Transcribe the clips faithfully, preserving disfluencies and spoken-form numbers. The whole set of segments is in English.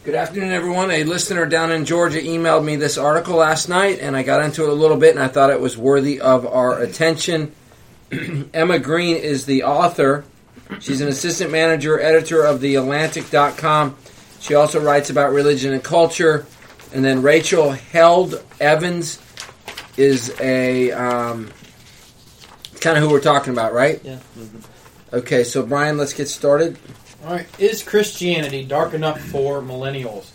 Good afternoon, everyone. A listener down in Georgia emailed me this article last night, and I got into it a little bit, and I thought it was worthy of our attention. Emma Green is the author. She's an assistant manager, editor of the Atlantic dot com. She also writes about religion and culture. And then Rachel Held Evans is a um, kind of who we're talking about, right? Yeah. Mm-hmm. Okay, so Brian, let's get started. All right. Is Christianity dark enough for millennials?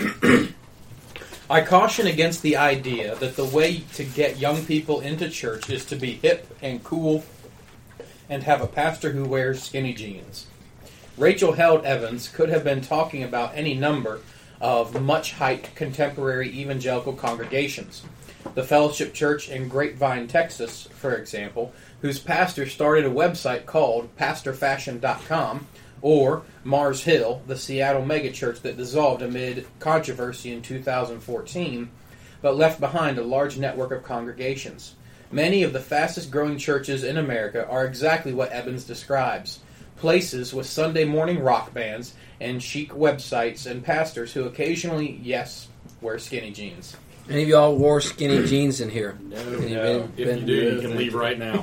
I caution against the idea that the way to get young people into church is to be hip and cool and have a pastor who wears skinny jeans. Rachel Held Evans could have been talking about any number of much-hyped contemporary evangelical congregations. The Fellowship Church in Grapevine, Texas, for example, whose pastor started a website called pastor fashion dot com, or Mars Hill, the Seattle megachurch that dissolved amid controversy in two thousand fourteen, but left behind a large network of congregations. Many of the fastest-growing churches in America are exactly what Evans describes. Places with Sunday morning rock bands and chic websites and pastors who occasionally, yes, wear skinny jeans. Any of y'all wore skinny jeans in here? No, Any no. been- If been- you do, you can leave right now.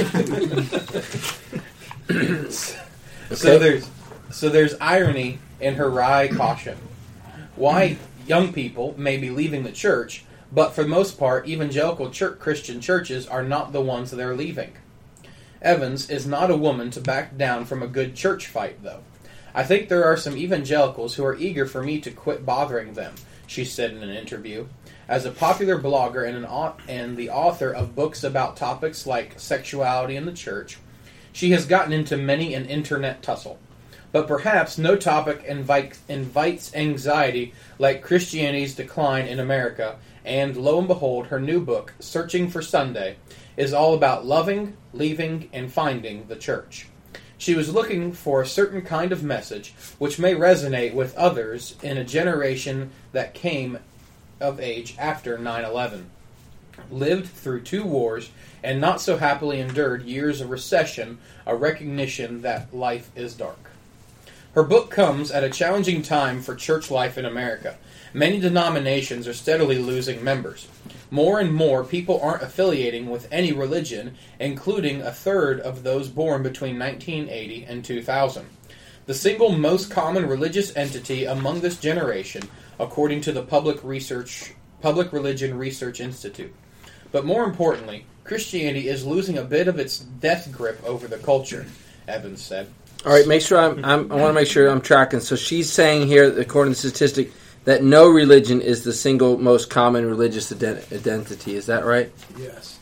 So there's so there's irony in her wry caution. White young people may be leaving the church, but for the most part, evangelical church, Christian churches are not the ones they're leaving. Evans is not a woman to back down from a good church fight, though. I think there are some evangelicals who are eager for me to quit bothering them, she said in an interview. As a popular blogger and, an, and the author of books about topics like sexuality in the church, she has gotten into many an internet tussle. But perhaps no topic invite, invites anxiety like Christianity's decline in America, and lo and behold, her new book, Searching for Sunday, is all about loving, leaving, and finding the church. She was looking for a certain kind of message which may resonate with others in a generation that came of age after nine eleven, lived through two wars, and not so happily endured years of recession, a recognition that life is dark. Her book comes at a challenging time for church life in America. Many denominations are steadily losing members. More and more people aren't affiliating with any religion, including a third of those born between nineteen eighty and two thousand. The single most common religious entity among this generation, according to the Public Research, Public Religion Research Institute. But more importantly, Christianity is losing a bit of its death grip over the culture, Evans said. All right, make sure I'm, I'm I want to make sure I'm tracking. So she's saying here, according to the statistic, that no religion is the single most common religious ident- identity. Is that right? Yes.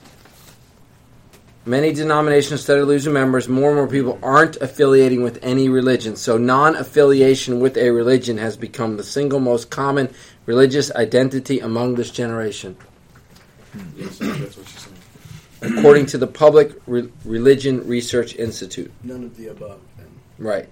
Many denominations steadily losing members. More and more people aren't affiliating with any religion. So non-affiliation with a religion has become the single most common religious identity among this generation. Yes, that's what she's saying. According to the Public Re- Religion Research Institute. None of the above. Then. Right.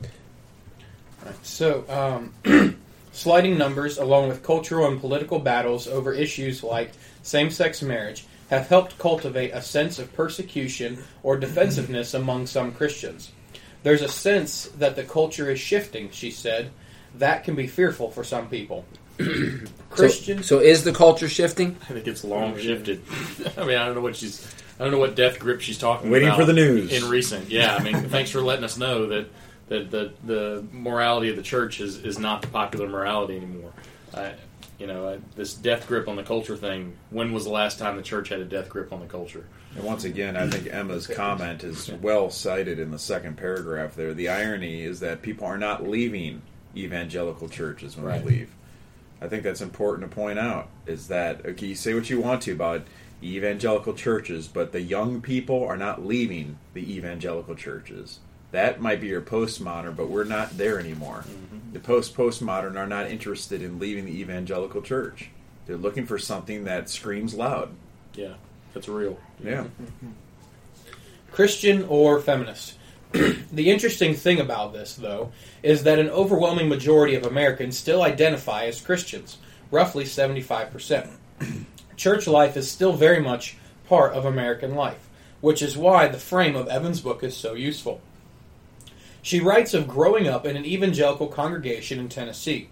So, um, sliding numbers, along with cultural and political battles over issues like same-sex marriage, have helped cultivate a sense of persecution or defensiveness among some Christians. There's a sense that the culture is shifting, she said. That can be fearful for some people. Christians... So, so is the culture shifting? I think it's long shifted. I mean, I don't know what she's. I don't know what death grip she's talking Waiting about. for the news. In recent, yeah. I mean, thanks for letting us know that that the the morality of the church is, is not the popular morality anymore. I, you know, I, this death grip on the culture thing. When was the last time the church had a death grip on the culture? And once again, I think Emma's comment is well cited in the second paragraph there. The irony is that people are not leaving evangelical churches when Right. they leave. I think that's important to point out, is that, okay, you say what you want to about evangelical churches, but the young people are not leaving the evangelical churches. That might be your postmodern, but we're not there anymore. Mm-hmm. The post-postmodern are not interested in leaving the evangelical church. They're looking for something that screams loud. Yeah, that's real. Yeah. Christian or feminist. The interesting thing about this, though, is that an overwhelming majority of Americans still identify as Christians, roughly seventy-five percent. Church life is still very much part of American life, which is why the frame of Evans' book is so useful. She writes of growing up in an evangelical congregation in Tennessee.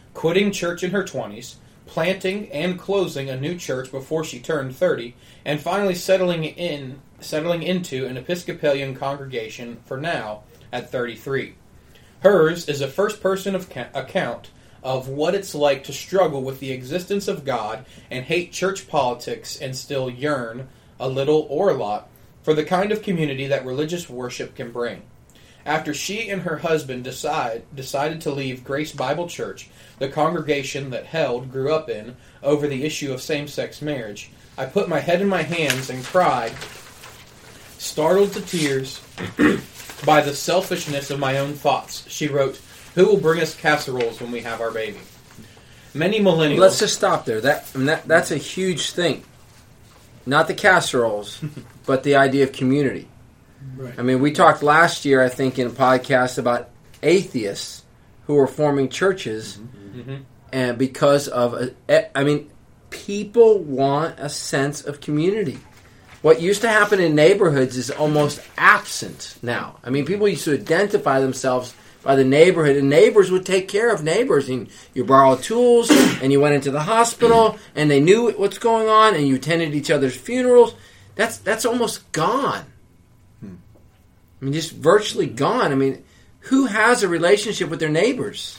quitting church in her twenties, planting and closing a new church before she turned thirty, and finally settling in settling into an Episcopalian congregation for now at thirty-three. Hers is a first-person of ca- account of what it's like to struggle with the existence of God and hate church politics and still yearn, a little or a lot, for the kind of community that religious worship can bring. After she and her husband decide, decided to leave Grace Bible Church, the congregation that Held grew up in, over the issue of same-sex marriage, I put my head in my hands and cried, startled to tears by the selfishness of my own thoughts. She wrote, "Who will bring us casseroles when we have our baby?" Many millennials... Let's just stop there. That, I mean, that That's a huge thing. Not the casseroles, but the idea of community. Right. I mean, we talked last year, I think, in a podcast about atheists who were forming churches, Mm-hmm. and because of, a, I mean, people want a sense of community. What used to happen in neighborhoods is almost absent now. I mean, people used to identify themselves by the neighborhood, and neighbors would take care of neighbors. And you borrowed tools, and you went into the hospital, and they knew what's going on, and you attended each other's funerals. That's that's almost gone. I mean, just virtually gone. I mean, who has a relationship with their neighbors?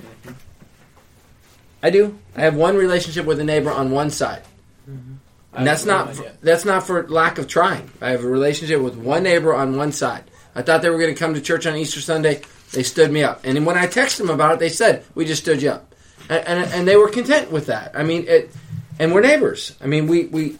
I do. I have one relationship with a neighbor on one side. And that's not for, that's not for lack of trying. I have a relationship with one neighbor on one side. I thought they were going to come to church on Easter Sunday. They stood me up. And when I texted them about it, they said, "We just stood you up." And, and, and they were content with that. I mean, it, and we're neighbors. I mean, we... we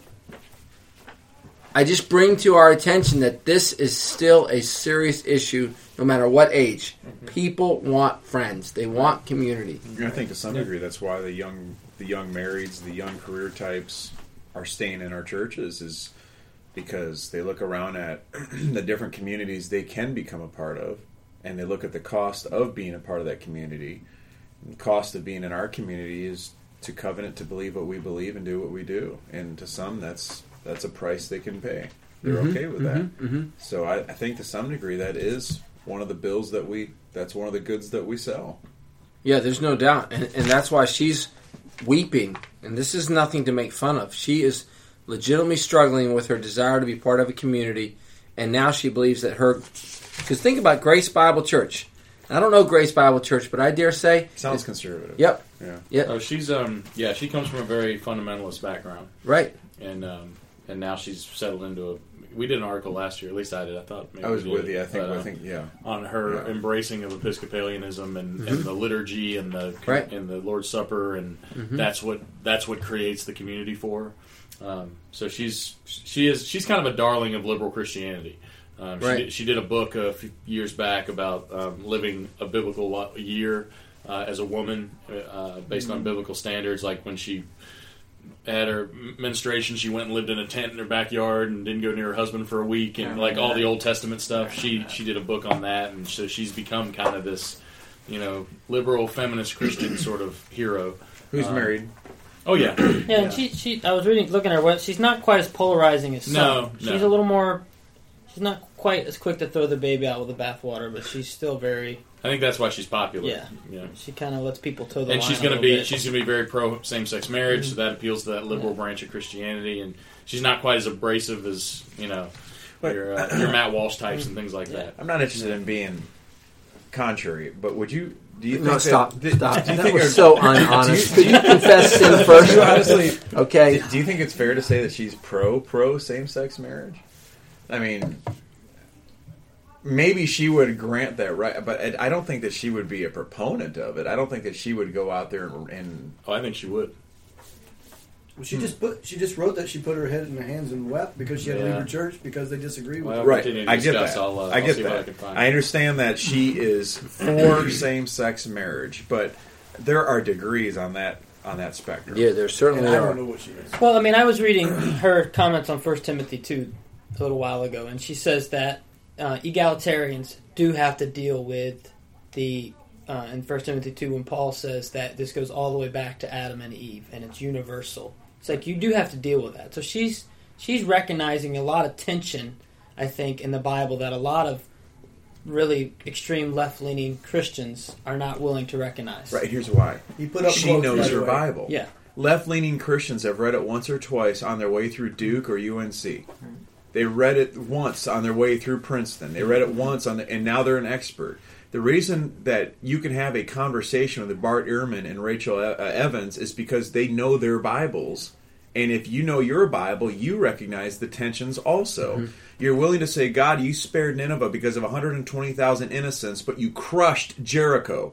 I just bring to our attention that this is still a serious issue, no matter what age. Mm-hmm. People want friends. They want community. I think to some degree that's why the young, the young marrieds, the young career types are staying in our churches, is because they look around at the different communities they can become a part of, and they look at the cost of being a part of that community. And the cost of being in our community is to covenant to believe what we believe and do what we do. And to some, that's that's a price they can pay. They're mm-hmm, okay with that. Mm-hmm, mm-hmm. So I, I think to some degree that is one of the bills that we, that's one of the goods that we sell. Yeah, there's no doubt. And, and that's why she's weeping. And this is nothing to make fun of. She is legitimately struggling with her desire to be part of a community. And now she believes that her... Because think about Grace Bible Church. I don't know Grace Bible Church, but I dare say... Sounds conservative. Yep. Yeah. Yep. Oh, she's um yeah, she comes from a very fundamentalist background. Right. And um and now she's settled into a. We did an article last year, at least I did. I thought maybe I was we with did, you. I think. but, I think. Yeah. On her Yeah. embracing of Episcopalianism and, Mm-hmm. and the liturgy and the Right. and the Lord's Supper, and Mm-hmm. that's what that's what creates the community for her. Um, so she's she is she's kind of a darling of liberal Christianity. Um, she, Right. did, she did a book a few years back about um, living a biblical lo- year uh, as a woman uh, based Mm-hmm. on biblical standards. Like when she had her menstruation, she went and lived in a tent in her backyard and didn't go near her husband for a week, and like all the Old Testament stuff. She she did a book on that, and so she's become kind of this, you know, liberal feminist Christian sort of hero. Who's Um, married? Oh yeah, Yeah, and she she I was reading looking at her web. She's not quite as polarizing as some. No, she's no. a little more. She's not quite as quick to throw the baby out with the bathwater, but she's still very. I think that's why she's popular. Yeah. yeah. She kind of lets people toe the And line. she's a going to little be bit. she's going to be very pro same sex marriage, Mm-hmm. so that appeals to that liberal branch of Christianity. And she's not quite as abrasive as you know But- your uh, your Matt Walsh types and things like that. I'm not interested in being contrary, but would you? Do you think No, that- stop. do- Stop. do you That think was her- so unhonest. Could you confess sin first? Do you honestly, Okay. do you think it's fair to say that she's pro pro same sex marriage? I mean, maybe she would grant that right, but I I don't think that she would be a proponent of it. I don't think that she would go out there and, and Oh, I think she would. Well, she just put. She just wrote that she put her head in her hands and wept because she had to Yeah. leave her church because they disagree with Well, her. right. continue to I get discuss. that. I'll, uh, I I'll get see what I that. can find. I understand that she is for same sex marriage, but there are degrees on that on that spectrum. Yeah, there And certainly I are. don't know what she is. Well, I mean, I was reading her comments on First Timothy two a little while ago, and she says that uh, egalitarians do have to deal with the uh, in First Timothy two when Paul says that this goes all the way back to Adam and Eve, and it's universal. It's like you do have to deal with that. So she's she's recognizing a lot of tension, I think, in the Bible that a lot of really extreme left-leaning Christians are not willing to recognize. Right, here's why. He put up She quotes knows right her away. Bible. Yeah. Left-leaning Christians have read it once or twice on their way through Duke or U N C. They read it once on their way through Princeton. They read it once, on the, and now they're an expert. The reason that you can have a conversation with Bart Ehrman and Rachel uh, Evans is because they know their Bibles. And if you know your Bible, you recognize the tensions also. Mm-hmm. You're willing to say, God, you spared Nineveh because of one hundred twenty thousand innocents, but you crushed Jericho.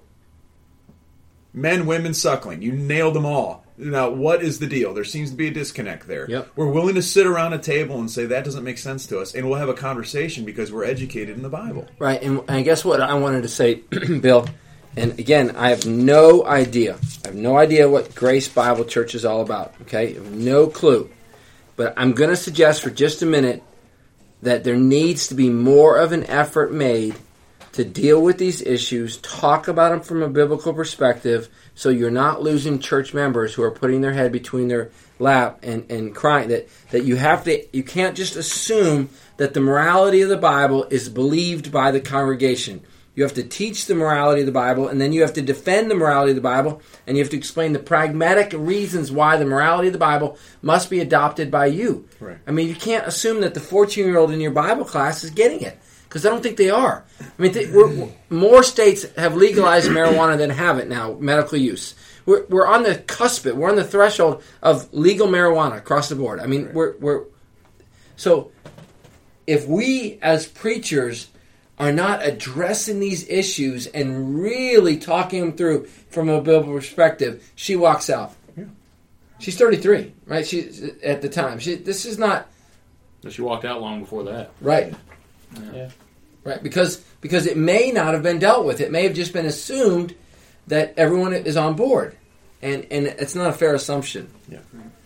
Men, women, suckling. You nailed them all. Now, what is the deal? There seems to be a disconnect there. Yep. We're willing to sit around a table and say, that doesn't make sense to us. And we'll have a conversation because we're educated in the Bible. Right, and I guess what I wanted to say, Bill, and again, I have no idea. I have no idea what Grace Bible Church is all about, okay? I have no clue. But I'm going to suggest for just a minute that there needs to be more of an effort made to deal with these issues, talk about them from a biblical perspective, so you're not losing church members who are putting their head between their lap and, and crying. That, that you have to, you can't just assume that the morality of the Bible is believed by the congregation. You have to teach the morality of the Bible, and then you have to defend the morality of the Bible, and you have to explain the pragmatic reasons why the morality of the Bible must be adopted by you. Right. I mean, you can't assume that the fourteen-year-old in your Bible class is getting it, because I don't think they are. I mean, th- we're, we're, more states have legalized marijuana than have it now, medical use. We're we're on the cusp, we're on the threshold of legal marijuana across the board. I mean, Right. we're we're so if we as preachers are not addressing these issues and really talking them through from a biblical perspective, she walks out. Yeah. She's thirty-three, right? She at the time. She this is not But she walked out long before that. right. Yeah. Right, because because it may not have been dealt with. It may have just been assumed that everyone is on board, and and it's not a fair assumption. Yeah.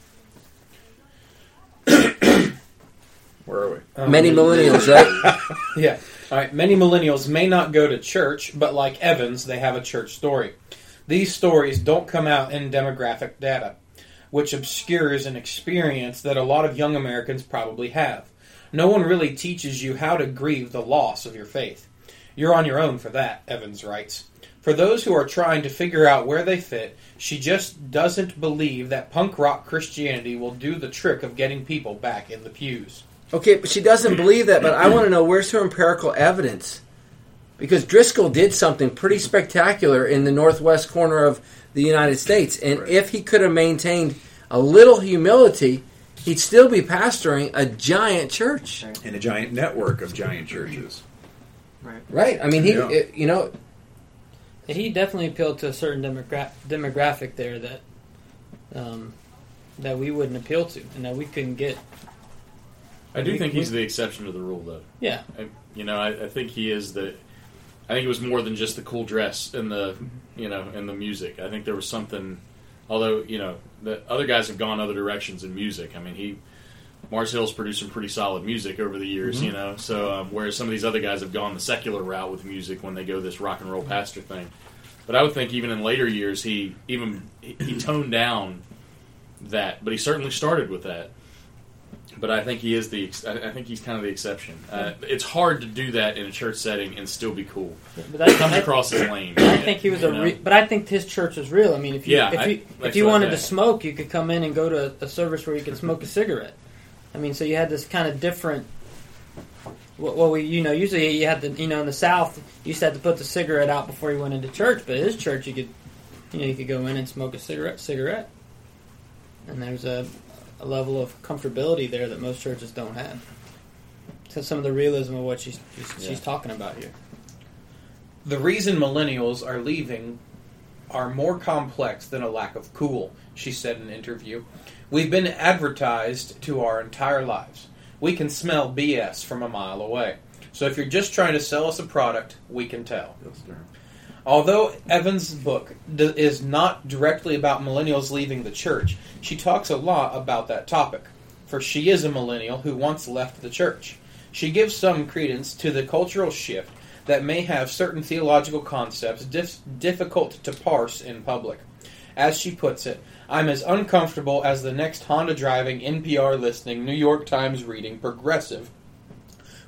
Where are we? Um, Many millennials, right? Yeah. All right. Many millennials may not go to church, but like Evans, they have a church story. These stories don't come out in demographic data, which obscures an experience that a lot of young Americans probably have. No one really teaches you how to grieve the loss of your faith. You're on your own for that, Evans writes. For those who are trying to figure out where they fit, she just doesn't believe that punk rock Christianity will do the trick of getting people back in the pews. Okay, but she doesn't believe that. But I want to know, where's her empirical evidence? Because Driscoll did something pretty spectacular in the northwest corner of the United States, and Right. if he could have maintained a little humility, he'd still be pastoring a giant church. Right. In a giant network of giant churches. Right. Right? I mean, he, Yeah. it, you know, He definitely appealed to a certain demogra- demographic there that um, that we wouldn't appeal to, and that we couldn't get. I do We- think we- he's the exception to the rule, though. Yeah. I, you know, I, I think he is the. I think it was more than just the cool dress and the, you know, and the music. I think there was something. Although, you know, the other guys have gone other directions in music. I mean, he, Mars Hill's produced some pretty solid music over the years, Mm-hmm. you know. So um, whereas some of these other guys have gone the secular route with music when they go this rock and roll pastor thing. But I would think even in later years he even he, he toned down that, but he certainly started with that. But I think he is the. ex- I I think he's kind of the exception. Uh, it's hard to do that in a church setting and still be cool. But that, It comes I, across as lame. I think he was you a. know? Re- but I think his church was real. I mean, if you Yeah, if I- you that's if you what I wanted to think. smoke, you could come in and go to a service where you could smoke a cigarette. I mean, so you had this kind of different. Well, well, we you know usually you had to you know in the South you used to have to put the cigarette out before you went into church, but at his church you could you know you could go in and smoke a cigarette cigarette, and there's a, a level of comfortability there that most churches don't have. So some of the realism of what she's she's, she's talking about here. The reason millennials are leaving are more complex than a lack of cool, she said in an interview. We've been advertised to our entire lives. We can smell B S from a mile away. So if you're just trying to sell us a product, we can tell. Although Evans' book d- is not directly about millennials leaving the church, she talks a lot about that topic, for she is a millennial who once left the church. She gives some credence to the cultural shift that may have certain theological concepts dif- difficult to parse in public. As she puts it, I'm as uncomfortable as the next Honda driving, N P R listening, New York Times reading progressive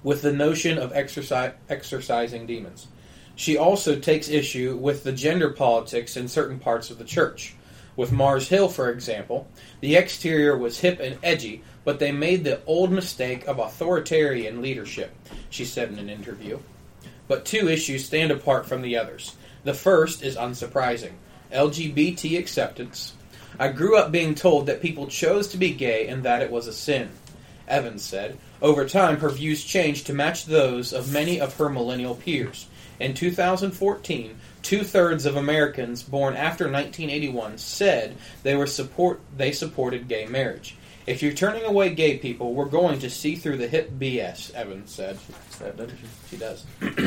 with the notion of exercise, exorcising demons. She also takes issue with the gender politics in certain parts of the church. With Mars Hill, for example, the exterior was hip and edgy, but they made the old mistake of authoritarian leadership, she said in an interview. But two issues stand apart from the others. The first is unsurprising: L G B T acceptance. I grew up being told that people chose to be gay and that it was a sin, Evans said. Over time, her views changed to match those of many of her millennial peers. In two thousand fourteen, two-thirds of Americans born after nineteen eighty-one said they were support they supported gay marriage. If you're turning away gay people, we're going to see through the hip B S, Evans said. She does.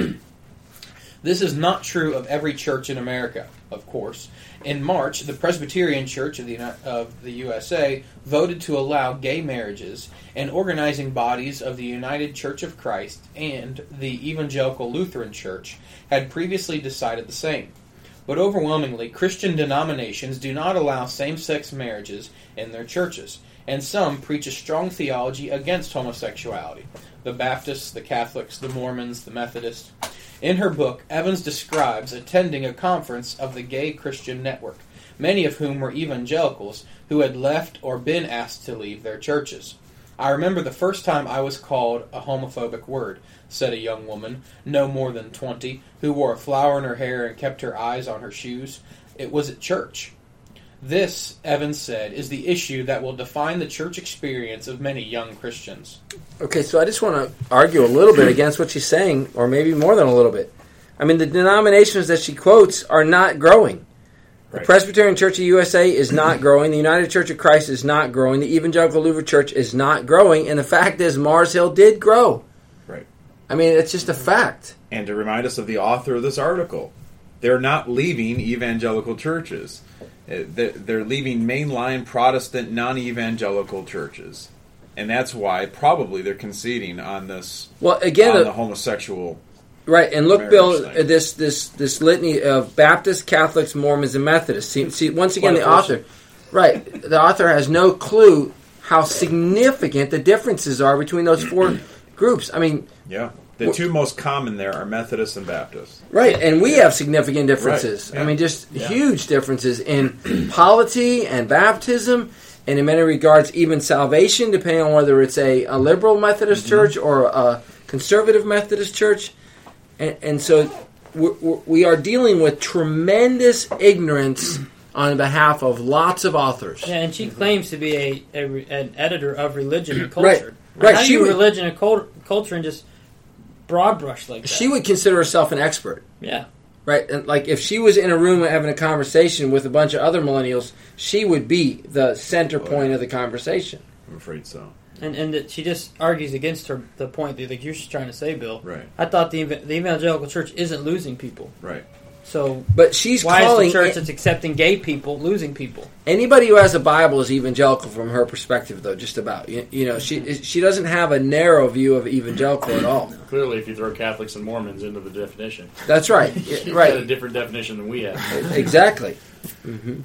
This is not true of every church in America, of course. In March, the Presbyterian Church of the, of the U S A voted to allow gay marriages, and organizing bodies of the United Church of Christ and the Evangelical Lutheran Church had previously decided the same. But overwhelmingly, Christian denominations do not allow same-sex marriages in their churches, and some preach a strong theology against homosexuality. The Baptists, the Catholics, the Mormons, the Methodists. In her book, Evans describes attending a conference of the Gay Christian Network, many of whom were evangelicals who had left or been asked to leave their churches. I remember the first time I was called a homophobic word, said a young woman, no more than twenty, who wore a flower in her hair and kept her eyes on her shoes. It was at church. This, Evans said, is the issue that will define the church experience of many young Christians. Okay, so I just want to argue a little bit against what she's saying, or maybe more than a little bit. I mean, the denominations that she quotes are not growing. The Right. Presbyterian Church of U S A is not growing. The United Church of Christ is not growing. The Evangelical Lutheran Church is not growing. And the fact is, Mars Hill did grow. Right. I mean, it's just a fact. And to remind us of the author of this article, they're not leaving evangelical churches. Uh, They're they're leaving mainline Protestant non-evangelical churches. And that's why probably they're conceding on this, Well, again, on the- the homosexual. right, and look, marriage Bill, thing. uh, this this this litany of Baptists, Catholics, Mormons, and Methodists. See, see once again, Quite the a portion. author, right, the author has no clue how significant the differences are between those four groups. I mean, Yeah. The two most common there are Methodists and Baptists. right, and we have significant differences. Right, I yeah. mean, just Yeah. huge differences in polity and baptism, and in many regards, even salvation, depending on whether it's a, a liberal Methodist Mm-hmm. church or a conservative Methodist church. And, and so we're, we are dealing with tremendous ignorance on behalf of lots of authors. Yeah, and she claims to be a, a re- an editor of religion and Right, culture. right, How do she you would- religion and cul- culture and just broad brush like that? She would consider herself an expert. Yeah. Right, and like if she was in a room having a conversation with a bunch of other millennials, she would be the center point of the conversation. I'm afraid so. And and that she just argues against her the point that like you're just trying to say, Bill. Right. I thought the ev- the evangelical church isn't losing people. Right. So But she's why calling is the church a- that's accepting gay people losing people? anybody who has a Bible is evangelical from her perspective, though. Just about, you, you know, she she doesn't have a narrow view of evangelical at all. Clearly, if you throw Catholics and Mormons into the definition, That's right, you've Yeah, got a right, different definition than we have. exactly. hmm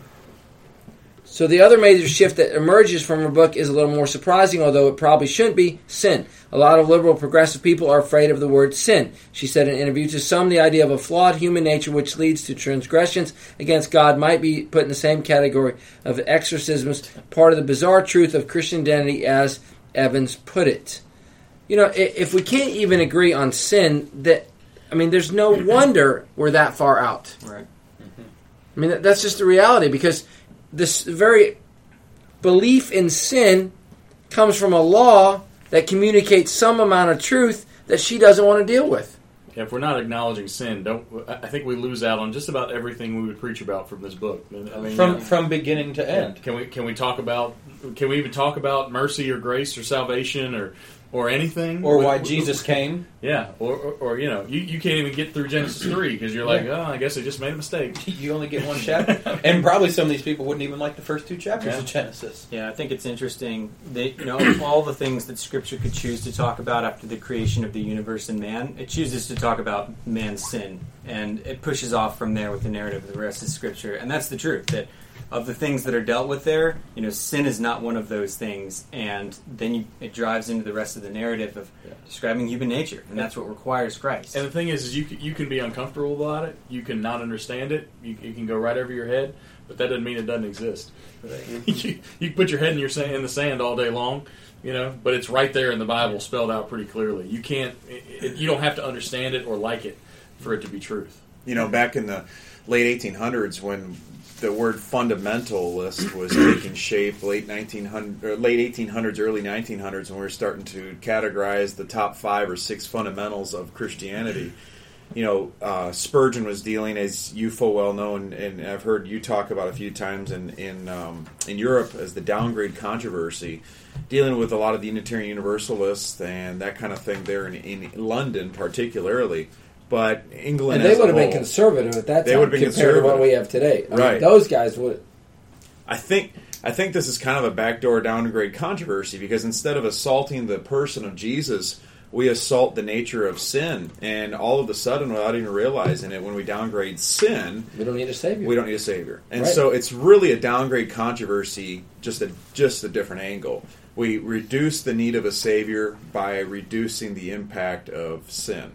So the other major shift that emerges from her book is a little more surprising, although it probably shouldn't be: sin. A lot of liberal progressive people are afraid of the word sin. She said in an interview, to some, the idea of a flawed human nature which leads to transgressions against God might be put in the same category of exorcisms, part of the bizarre truth of Christian identity, as Evans put it. You know, i- if we can't even agree on sin, that I mean, there's no wonder we're that far out. Right. I mean, that- that's just the reality, because this very belief in sin comes from a law that communicates some amount of truth that she doesn't want to deal with. Yeah, if we're not acknowledging sin, don't I I think we lose out on just about everything we would preach about from this book. I mean, From yeah. from beginning to Yeah. end. Can we can we talk about can we even talk about mercy or grace or salvation or or anything Or We- why we- Jesus came. Yeah, or, or, or you know, you, you can't even get through Genesis three because you're like, oh, I guess I just made a mistake. You only get one chapter. And probably some of these people wouldn't even like the first two chapters Yeah. of Genesis. Yeah, I think it's interesting that, you know, of all the things that Scripture could choose to talk about after the creation of the universe and man, it chooses to talk about man's sin. And it pushes off from there with the narrative of the rest of Scripture. And that's the truth, that of the things that are dealt with there, you know, sin is not one of those things. And then you, it drives into the rest of the narrative of Yeah. describing human nature, and that's what requires Christ. And the thing is, is you can, you can be uncomfortable about it. You can not understand it. You, it can go right over your head, but that doesn't mean it doesn't exist. you, you can put your head in your sand, in the sand all day long, you know, but it's right there in the Bible, spelled out pretty clearly. You can't. It, it, you don't have to understand it or like it for it to be truth. You know, back in the late eighteen hundreds, when the word fundamentalist was taking shape, late nineteen hundred, or late eighteen hundreds, early nineteen hundreds, when we were starting to categorize the top five or six fundamentals of Christianity. You know, uh, Spurgeon was dealing, as you full well know, and, and I've heard you talk about a few times in in, um, in Europe as the downgrade controversy, dealing with a lot of the Unitarian Universalists and that kind of thing there in, in London particularly. But England, and they as would a have been whole, conservative at that They time would have been compared to what conservative. we have today. I Right. mean, those guys would. I think I think this is kind of a backdoor downgrade controversy, because instead of assaulting the person of Jesus, we assault the nature of sin, and all of a sudden, without even realizing it, when we downgrade sin, We don't need a savior. we don't need a savior. And Right. so it's really a downgrade controversy, just a just a different angle. We reduce the need of a savior by reducing the impact of sin.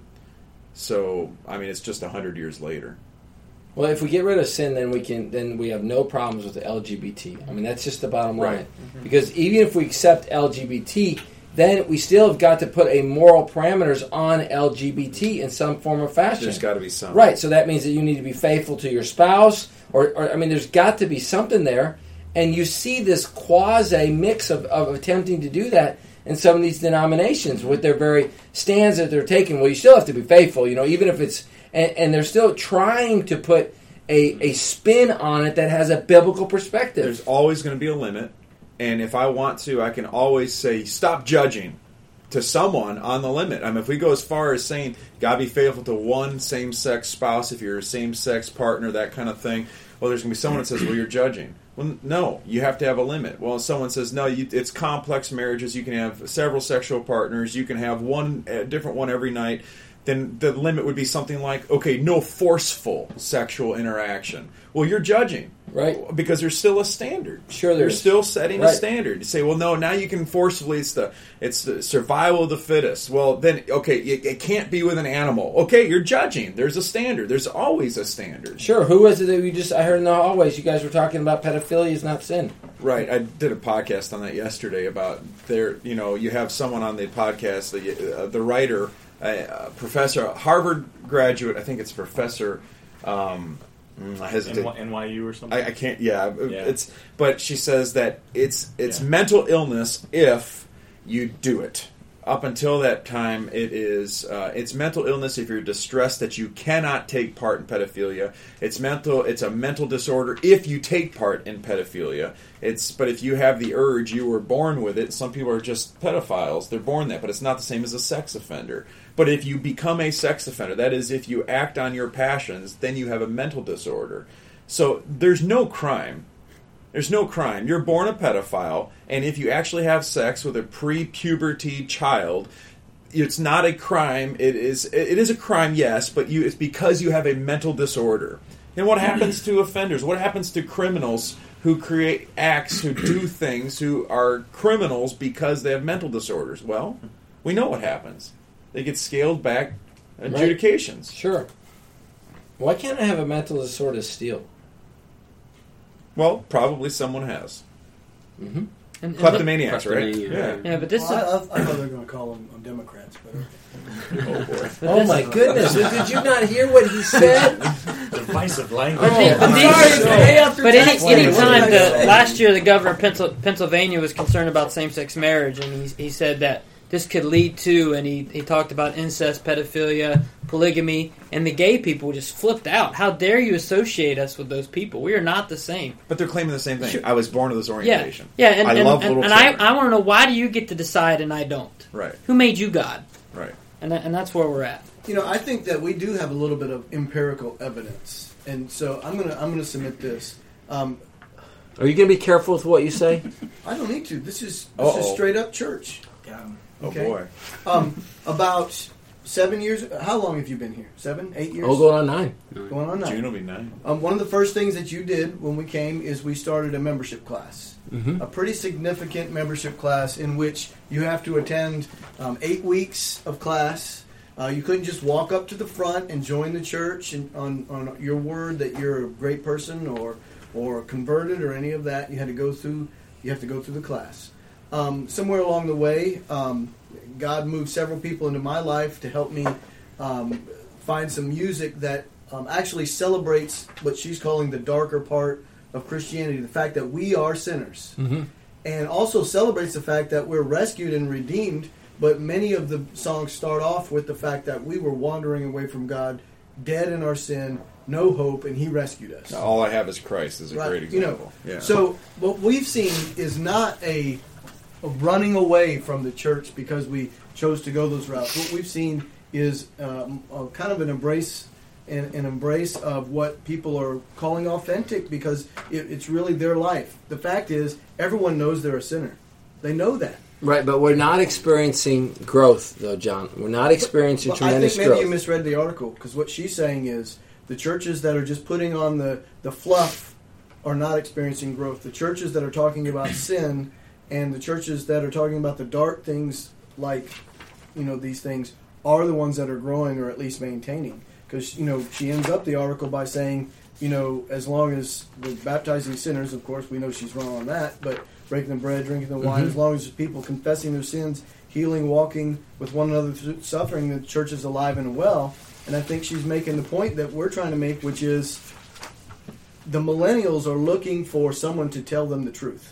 So, I mean, it's just a hundred years later. Well, if we get rid of sin, then we can. Then we have no problems with the L G B T. I mean, that's just the bottom line. Right. Because even if we accept L G B T, then we still have got to put a moral parameters on L G B T in some form or fashion. There's got to be some. Right. So that means that you need to be faithful to your spouse, or, or I mean, there's got to be something there. And you see this quasi mix of, of attempting to do that in some of these denominations with their very stands that they're taking. Well, you still have to be faithful, you know, even if it's, and, and they're still trying to put a, a spin on it that has a biblical perspective. There's always going to be a limit, and if I want to, I can always say, stop judging to someone on the limit. I mean, if we go as far as saying, gotta be faithful to one same-sex spouse, if you're a same-sex partner, that kind of thing, well, there's going to be someone that says, well, you're judging. Well, no, you have to have a limit. Well, someone says, no, you, it's complex marriages. You can have several sexual partners. You can have one a different one every night. Then the limit would be something like, okay, no forceful sexual interaction. Well, you're judging. Right. Because there's still a standard. Sure there You're is. still setting a Right. standard. You say, well, no, now you can forcibly, it's the it's the survival of the fittest. Well, then, okay, it, it can't be with an animal. Okay, you're judging. There's a standard. There's always a standard. Sure. Who was it that you just, I heard in the hallways, you guys were talking about pedophilia is not sin. Right. I did a podcast on that yesterday about there, you know, you have someone on the podcast, the, uh, the writer, a professor, Harvard graduate, I think it's Professor, um, I hesitate. N Y U or something. I, I can't. Yeah, Yeah. it's. But she says that it's it's Yeah. mental illness if you do it. Up until that time, it is uh, it's mental illness if you're distressed that you cannot take part in pedophilia. It's mental. It's a mental disorder if you take part in pedophilia. It's but if you have the urge, you were born with it. Some people are just pedophiles; they're born that, but it's not the same as a sex offender. But if you become a sex offender, that is, if you act on your passions, then you have a mental disorder. So there's no crime. There's no crime. You're born a pedophile, and if you actually have sex with a pre-puberty child, it's not a crime. It is it is a crime, yes, but you it's because you have a mental disorder. And what happens to offenders? What happens to criminals who create acts, who do things, who are criminals because they have mental disorders? Well, we know what happens. They get scaled back adjudications. Sure. Why can't I have a mental disorder steal? Well, probably someone has. Mm-hmm. And, and Kleptomaniacs, right? Kleptomania, Yeah. right. Yeah, but this Well, I, is. I, I thought they were going to call them um, Democrats, but Oh boy. but Oh this- my goodness! Did you not hear what he said? Divisive language. But, the, but, I'm these- sorry, day after but any, tax any day. time What did I the say? last year the governor of Pencil, Pennsylvania was concerned about same-sex marriage, and he, he said that this could lead to, and he, he talked about incest, pedophilia, polygamy, and the gay people just flipped out. How dare you associate us with those people? We are not the same. But they're claiming the same thing. Sure. I was born with this Yeah, orientation. yeah, and, I and, love and, little and I, children. I want to know, why do you get to decide and I don't? Right, Who made you God? right. And that, and that's where we're at. you know, I think that we do have a little bit of empirical evidence, and so I'm gonna I'm gonna submit this. Um, Are you going to be careful with what you say? I don't need to. This is this Uh-oh. is straight up church. Yeah. Oh Okay. boy. Um, about seven years. How long have you been here? Seven, eight years. Oh, going on nine. Going on nine. June will be nine. Um, one of the first things that you did when we came is we started a membership class. Mm-hmm. A pretty significant membership class in which you have to attend um, eight weeks of class. Uh, you couldn't just walk up to the front and join the church and on, on your word that you're a great person or or converted or any of that. You had to go through. You have to go through the class. Um, somewhere along the way, um, God moved several people into my life to help me um, find some music that um, actually celebrates what she's calling the darker part of Christianity, the fact that we are sinners, Mm-hmm. and also celebrates the fact that we're rescued and redeemed. But many of the songs start off with the fact that we were wandering away from God, dead in our sin, no hope, and He rescued us. All I have is Christ is a Right, great you know, example. yeah. So what we've seen is not a, a running away from the church because we chose to go those routes. What we've seen is um, a kind of an embrace, an, an embrace of what people are calling authentic because it, it's really their life. The fact is, everyone knows they're a sinner. They know that. Right, but we're not experiencing growth, though, John. We're not experiencing Well, tremendous I think maybe growth. you misread the article because what she's saying is the churches that are just putting on the, the fluff are not experiencing growth. The churches that are talking about sin and the churches that are talking about the dark things like, you know, these things are the ones that are growing or at least maintaining. Because, you know, she ends up the article by saying, you know, as long as we're baptizing sinners, of course, we know she's wrong on that, but breaking the bread, drinking the wine, Mhm. as long as people confessing their sins, healing, walking with one another through suffering, the church is alive and well. And I think she's making the point that we're trying to make, which is the millennials are looking for someone to tell them the truth.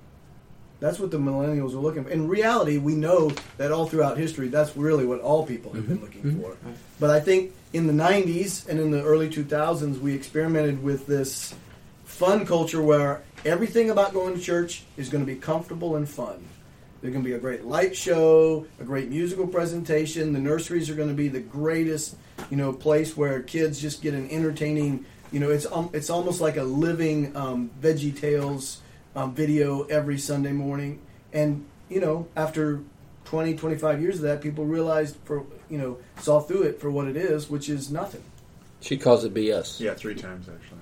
That's what the millennials are looking for. In reality, we know that all throughout history, that's really what all people have been looking Mhm. for. But I think in the nineties and in the early two thousands, we experimented with this fun culture where everything about going to church is going to be comfortable and fun. There's going to be a great light show, a great musical presentation. The nurseries are going to be the greatest, you know, place where kids just get an entertaining, you know, it's um, it's almost like a living um, Veggie Tales um, video every Sunday morning. And, you know, after twenty, twenty-five years of that, people realized, for you know, saw through it for what it is, which is nothing. She calls it B S. Yeah, three times actually.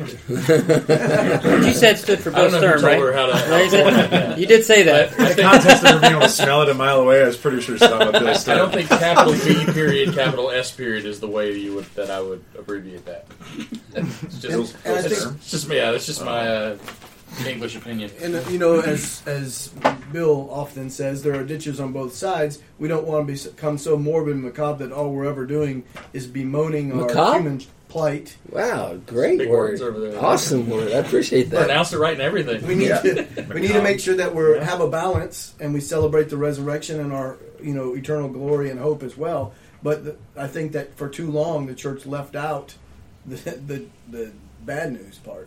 Yeah. You said stood for I don't Bill know who Stern, told right? her how to. Right, you said- you did say that. I, I The think, context of her being able to smell it a mile away, I was pretty sure stuff about Bill I Stern. don't think capital B period, capital S period is the way you would that I would abbreviate that. It's just, And- and I it's think- it's just yeah, that's just my uh, English opinion. And uh, you know, as as Bill often says, there are ditches on both sides. We don't want to become so morbid and macabre that all we're ever doing is bemoaning our Macabre? human plight. Wow, great Big word. words over there. Awesome word. I appreciate that. Pronounce it right and everything. We need Yeah. to we need to make sure that we Yeah. have a balance and we celebrate the resurrection and our you know eternal glory and hope as well. But the, I think that for too long the church left out the the, the bad news part.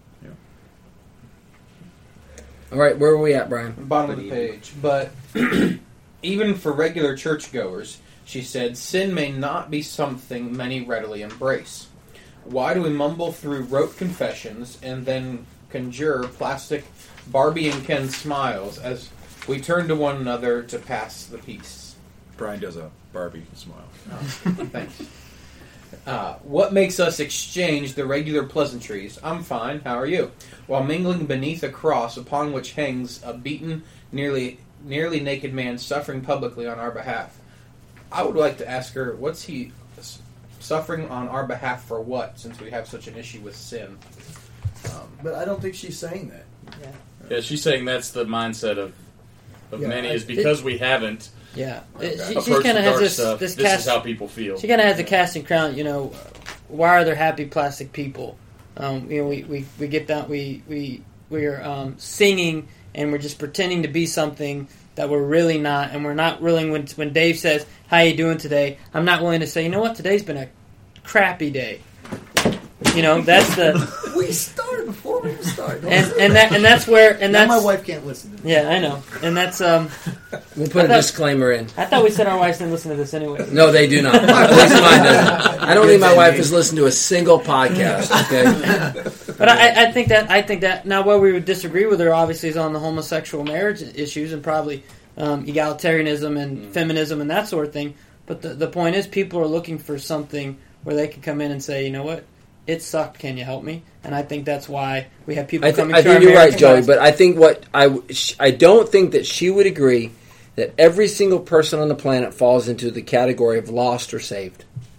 All right, where are we at, Brian? Bottom of the page. But even for regular churchgoers, she said, sin may not be something many readily embrace. Why do we mumble through rote confessions and then conjure plastic Barbie and Ken smiles as we turn to one another to pass the peace? Brian does a Barbie smile. Oh, thanks. Uh, what makes us exchange the regular pleasantries? I'm fine, how are you? While mingling beneath a cross upon which hangs a beaten, nearly nearly naked man suffering publicly on our behalf. I would like to ask her, what's he s- suffering on our behalf for what, since we have such an issue with sin? Um, But I don't think she's saying that. Yeah, she's saying that's the mindset of of Yeah, many I- is because we haven't Yeah, okay, It- she, she approached kind the of has dark this stuff. this This cast. is how people feel. She kind of has the casting crown. You know, why are there happy plastic people? Um, you know, we, we, we get that we we we are um, singing and we're just pretending to be something that we're really not, and we're not willing. When when Dave says, "How you doing today?" I'm not willing to say, "You know what? Today's been a crappy day." You know, that's the We started before we started. and and that and that's where and now that's my wife can't listen to this. Yeah, I know, and that's um. We'll put I a thought- disclaimer in. I thought we said our wives didn't listen to this anyway. No, they do not. At least mine doesn't. I don't think my wife has listened to a single podcast. Okay. But I, I think that I think that now where we would disagree with her obviously is on the homosexual marriage issues and probably um, egalitarianism and Mm. feminism and that sort of thing. But the, the point is, people are looking for something where they can come in and say, you know what, it sucked, can you help me? And I think that's why we have people I, th- coming I to our think you're right, American Joey, class. but I think what I, w- sh- I don't think that she would agree that every single person on the planet falls into the category of lost or saved.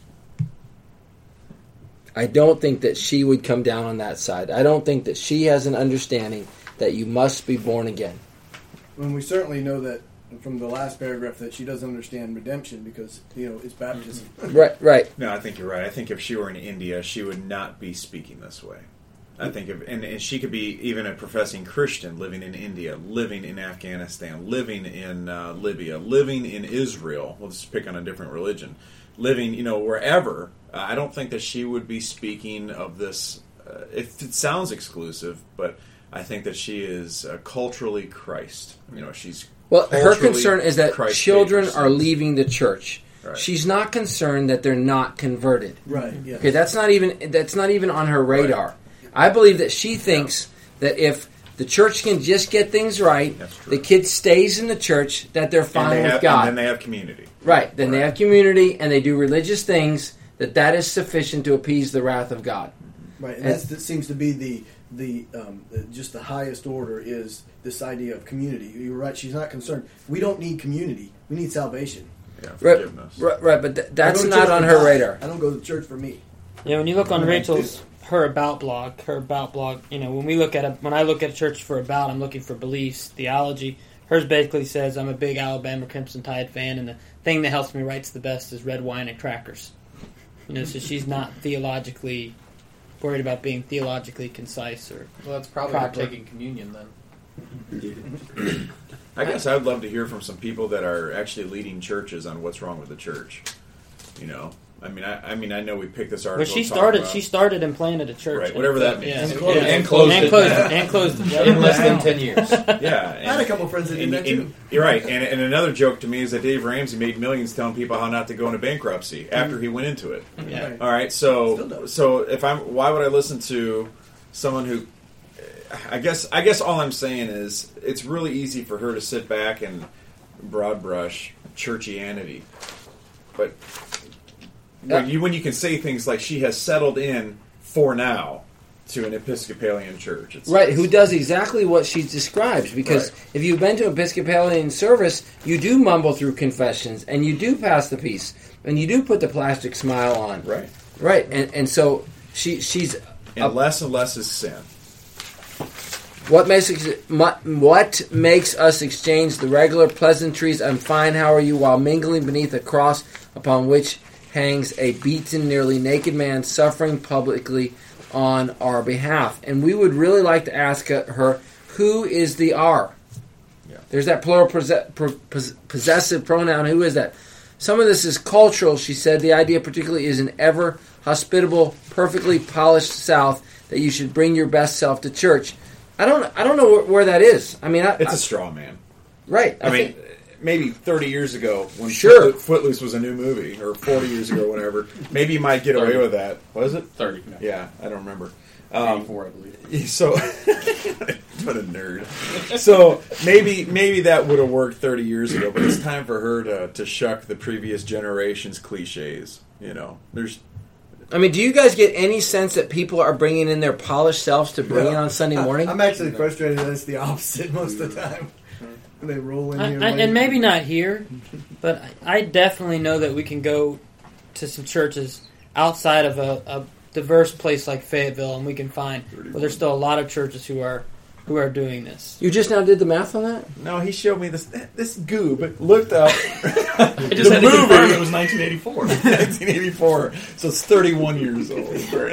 I don't think that she would come down on that side. I don't think that she has an understanding that you must be born again. And we certainly know that from the last paragraph that she doesn't understand redemption because, you know, it's baptism. Right, right. No, I think you're right. I think if she were in India, she would not be speaking this way. I think, if, and, and she could be even a professing Christian living in India, living in Afghanistan, living in uh, Libya, living in Israel. We'll just pick on a different religion. Living, you know, wherever. Uh, I don't think that she would be speaking of this. Uh, it, it sounds exclusive, but I think that she is uh, culturally Christ. You know, she's Well, her culturally concern is that Christ children favored. are leaving the church. Right. She's not concerned that they're not converted. Right, yeah. Okay, that's not even that's not even on her radar. I believe that she thinks that if the church can just get things right, That's true. the kid stays in the church, that they're And fine they with have, God. And then they have community. right. Then they Right. have community and they do religious things, that that is sufficient to appease the wrath of God. Right, and And- that's, that seems to be the the um, the- just the highest order is this idea of community. You're right. She's not concerned. We don't need community. We need salvation. Yeah, Right, forgiveness. right, right but th- I that's go to not church on for her God. radar. I don't go to church for me. Yeah, when you look on Yeah, Rachel's her about blog, her about blog, you know, when we look at a when I look at a church for about, I'm looking for beliefs, theology. Hers basically says I'm a big Alabama Crimson Tide fan, and the thing that helps me write the best is red wine and crackers. You know, so she's not theologically worried about being theologically concise or Well, that's probably Proper. her taking communion then. I guess I'd love to hear from some people that are actually leading churches on what's wrong with the church. You know, I mean, I, I mean, I know we picked this article. Well, she to talk started. about- She started and planted a church, Right, and whatever it- that means. Yeah. And And, closed and, it. closed, And and closed closed it. it. And closed it. In less than ten years. Yeah, I had a couple friends that did and, that and- too. you're right. And, and another joke to me is that Dave Ramsey made millions telling people how not to go into bankruptcy after he went into it. Yeah. Right. All right, Still so does. so if I'm, why would I listen to someone who? I guess I guess all I'm saying is it's really easy for her to sit back and broad brush churchianity, but when you when you can say things like she has settled in for now to an Episcopalian church, it's, Right, who does exactly what she describes. Because Right. if you've been to Episcopalian service, you do mumble through confessions, and you do pass the peace, and you do put the plastic smile on. right, Right, and and so she she's and less and less is sin. what makes ex- mu- what makes us exchange the regular pleasantries "I'm fine, how are you?" while mingling beneath a cross upon which hangs a beaten, nearly naked man suffering publicly on our behalf. And we would really like to ask her, who is the R? Yeah. There's that plural posse- pro- pos- possessive pronoun. Who is that? Some of this is cultural, she said. The idea particularly is an ever hospitable, perfectly polished South that you should bring your best self to church. I don't I don't know where, where that is. I mean, I, It's I- a straw man. right. I, mean, think- maybe thirty years ago when Sure. Footlo- Footloose was a new movie, or forty years ago, whatever, maybe you might get away thirty. with that. Was it? thirty. Yeah, I don't remember. Um, eighty-four, I believe. so, what a nerd. So maybe maybe that would have worked thirty years ago, but it's time for her to, to shuck the previous generation's cliches. You know, there's I mean, do you guys get any sense that people are bringing in their polished selves to bring No. in on Sunday morning? I'm actually frustrated that it's the opposite most of the time. When they roll in I, here. I, late. and maybe not here, but I I definitely know that we can go to some churches outside of a, a diverse place like Fayetteville, and we can find well, there's still a lot of churches who are who are doing this. You just now did the math on that? no. He showed me this this goob looked up I just had to movie. confirm it was nineteen eighty-four. nineteen eighty-four, so it's thirty-one years old.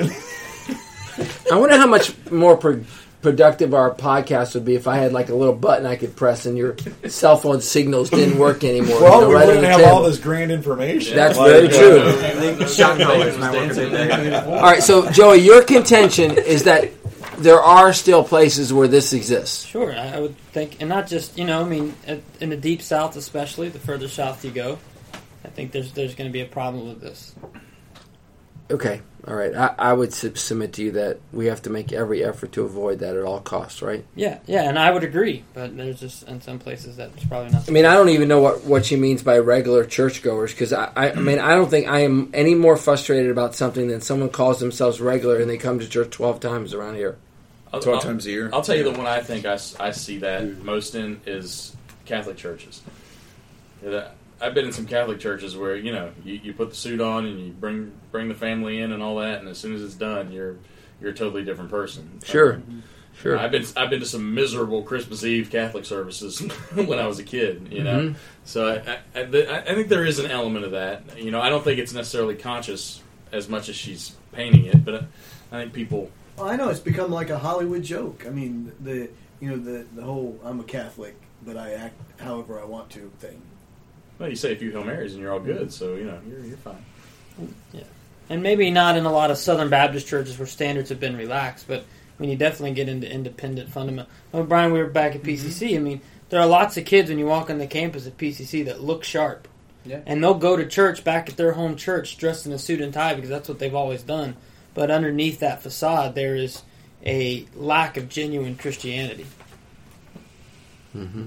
I wonder how much more pro- productive our podcast would be if I had like a little button I could press and your cell phone signals didn't work anymore. Well, you know, we right on wouldn't the have table. all this grand information. That's Like, very uh, true. I think shot collars might work a bit better. All right, so Joey, your contention is that there are still places where this exists. Sure, I, I would think, and not just you know, I mean, at, in the deep South, especially the further south you go, I think there's there's going to be a problem with this. Okay, all right. I, I would sub- submit to you that we have to make every effort to avoid that at all costs, right? Yeah, yeah, and I would agree, but there's just in some places that's probably not. I mean, I don't even know what, what she means by regular churchgoers, because I, I, I mean, I don't think I am any more frustrated about something than someone calls themselves regular and they come to church twelve times around here. I'll, twelve I'll- times a year. I'll tell you the one I think I, s- I see that most in is Catholic churches. Yeah, I've been in some Catholic churches where, you know, you, you put the suit on and you bring bring the family in and all that, and as soon as it's done, you're you're a totally different person. Sure, Um, sure. I've been I've been to some miserable Christmas Eve Catholic services when I was a kid, you know. Mhm. So I I, I I think there is an element of that. You know, I don't think it's necessarily conscious as much as she's painting it, but I think people. Well, I know it's become like a Hollywood joke. I mean, the you know the the whole "I'm a Catholic, but I act however I want to" thing. Well, you say a few Hail Marys and you're all good, so you know you're you're fine. And maybe not in a lot of Southern Baptist churches where standards have been relaxed, but when you definitely get into independent fundamental. Well, Brian, we were back at P C C. I mean, there are lots of kids when you walk on the campus at P C C that look sharp. Yeah. And they'll go to church back at their home church dressed in a suit and tie because that's what they've always done. But underneath that facade, there is a lack of genuine Christianity. Mm-hmm.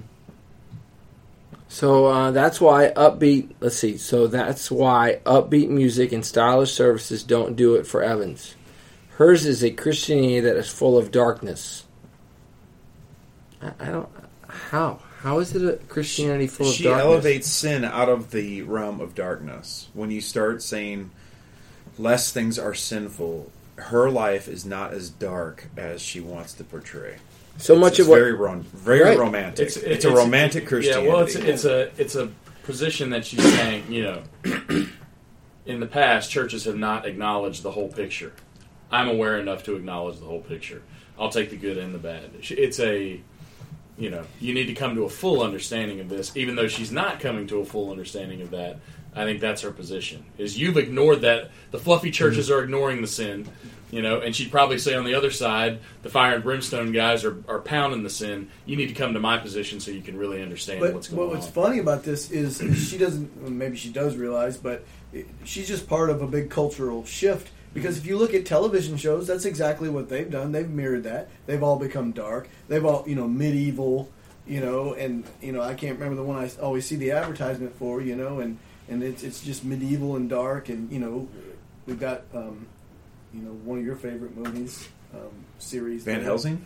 So uh, that's why upbeat. Let's see. So that's why upbeat music and stylish services don't do it for Evans. Hers is a Christianity that is full of darkness. I, I don't. How? How is it a Christianity full she of darkness? elevates sin out of the realm of darkness. When you start saying less things are sinful, her life is not as dark as she wants to portray. So It's- much it's of what very ron- very Right. romantic. It's, It's- a romantic Christianity. Yeah, well, it's it's a it's a position that she's saying. You know, in the past, churches have not acknowledged the whole picture. I'm aware enough to acknowledge the whole picture. I'll take the good and the bad. It's a, you know, you need to come to a full understanding of this, even though she's not coming to a full understanding of that. I think that's her position. Is you've ignored that. The fluffy churches are ignoring the sin, you know, and she'd probably say on the other side, the fire and brimstone guys are, are pounding the sin. You need to come to my position so you can really understand But what's what going what's on. funny about this is she doesn't. well, Maybe she does realize, but it, she's just part of a big cultural shift. Because if you look at television shows, that's exactly what they've done. They've mirrored that. They've all become dark. They've all, you know, medieval, you know, and you know, I can't remember the one I always see the advertisement for, you know, and, and it's it's just medieval and dark, and you know, we've got, um, you know, one of your favorite movies. Um, series Van there. Helsing?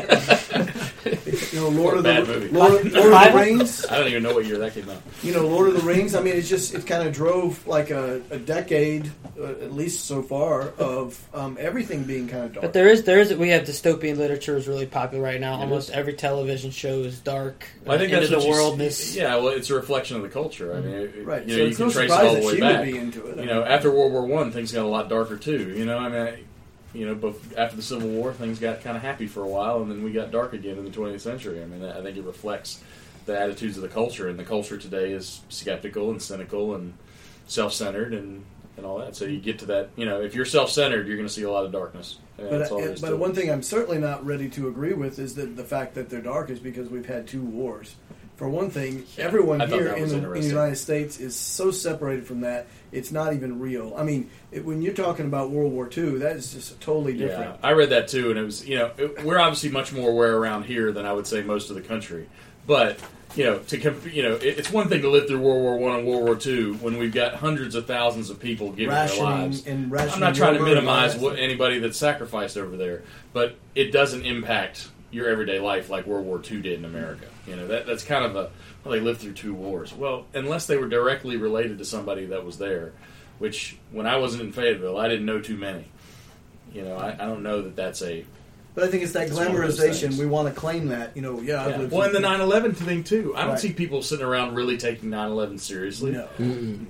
You know, Lord of the Bad movie. Lord, Lord of the Rings. I don't even know what year that came out. You know, Lord of the Rings. I mean, it's just it kind of drove like a, a decade, uh, at least so far, of um, everything being kind of dark. But there is, there is, we have dystopian literature is really popular right now. It Almost is. every television show is dark. Well, I think uh, that's into the what you world. see- Yeah, well, it's a reflection of the culture. I mean, it- right. you so know, you it's can no trace it surprise all the that way she back. would be into it. I You mean, know, after World War One, things got a lot darker too. You know, I mean, I, you know, but after the Civil War, things got kind of happy for a while, and then we got dark again in the twentieth century. I mean, I think it reflects the attitudes of the culture, and the culture today is skeptical and cynical and self-centered and, and all that. So you get to that, you know, if you're self-centered, you're going to see a lot of darkness. Yeah, that's but all uh, there is to but it. one thing I'm certainly not ready to agree with is that the fact that they're dark is because we've had two wars. For one thing, Yeah, everyone I thought here that in was the, in the interesting. United States is so separated from that, it's not even real. I mean, it, when you're talking about World War Two, that is just totally different. Yeah, I read that too, and it was, you know, it, we're obviously much more aware around here than I would say most of the country. But, you know, to comp- you know, it, it's one thing to live through World War One and World War Two when we've got hundreds of thousands of people giving Rationing their lives. and rationing I'm not trying to rubber and minimize all what that anybody that's sacrificed over there, but it doesn't impact your everyday life like World War Two did in America. You know, that that's kind of a, well, they lived through two wars. Well, unless they were directly related to somebody that was there, which when I wasn't in Fayetteville, I didn't know too many. You know, I, I don't know that that's a... But I think it's that It's one of those glamorization. things. We want to claim that. You know, yeah, I've Yeah. lived Well, and the through- nine eleven thing, too. I don't Right. see people sitting around really taking nine eleven seriously. No. Mm-mm.